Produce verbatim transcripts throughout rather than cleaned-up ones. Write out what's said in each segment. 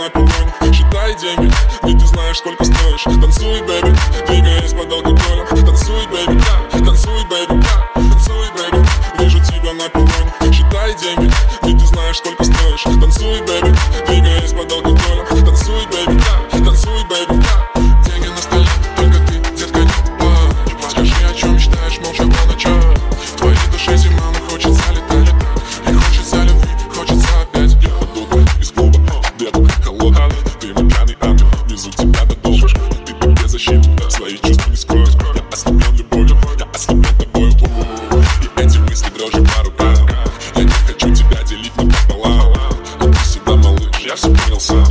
на пилоне, считай деньги, ведь ты знаешь, сколько стоишь. Танцуй, бэби, двигаясь под алкоголем. Танцуй, бэби, танцуй, бэби, танцуй, бэби. Вижу тебя на пилоне, считай деньги, ведь ты знаешь, сколько стоишь. Танцуй, бэби, двигаясь под алкоголем. Танцуй, бэби, танцуй, бэби. Деньги на столе, только ты, детка, не плачь. Скажи, о чем мечтаешь, молча по ночам. В твоей душе зима, но хочется летать. И хочется любви, хочется опять. Я подобный из клуба, где-то холодно. Ты мой пьяный ангел, везу тебя до дома. Ты без защиты, свои чувства не скрою. Я ослеплен любовью, я ослеплен тобою. И эти мысли дрожат по рукам. Я не хочу тебя делить на пополам. Но ты всегда малыш, я все понял сам.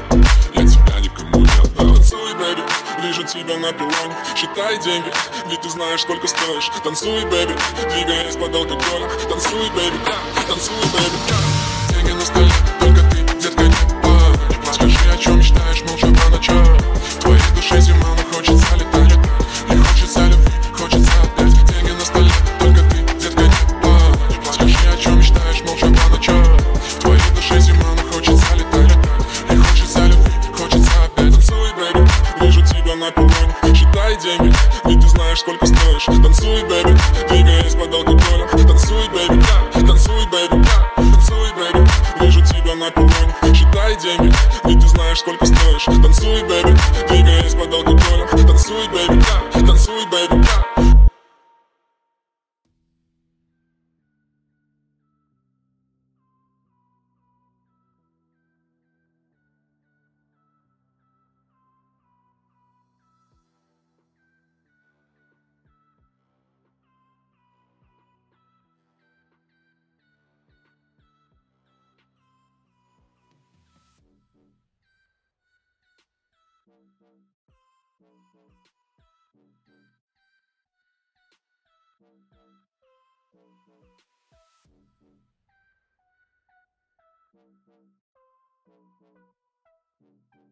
Я тебя никому не отдал. Танцуй, бэби, вижу тебя на пилоне. Считай деньги, ведь ты знаешь, сколько стоишь. Танцуй, бэби, двигаясь под алкоголем. Танцуй, бэби, танцуй, бэби. Деньги на столе, только ты, детка, не плачь. Скажи, о чем мечтаешь, молча по ночам. В твоей душе зима, но хочется летать. И хочется любви, хочется опять. Деньги на столе, только ты, детка, не плачь. Скажи, о чем мечтаешь, молча по ночам. В твоей душе зима, но хочется летать. И хочется любви, хочется опять. Танцуй, бэби, вижу тебя на пилоне. Считай деньги, ведь ты знаешь, сколько стоишь. Танцуй, бэби, двигаясь под алкоголем. Танцуй, бэби, танцуй, бэби, танцуй, бэби. Вижу тебя на пилоне. Считай деньги, ведь ты знаешь, сколько стоишь. Танцуй, бэби, двигаясь под алкоголем. Танцуй, бэби, танцуй, бэби. Thank you.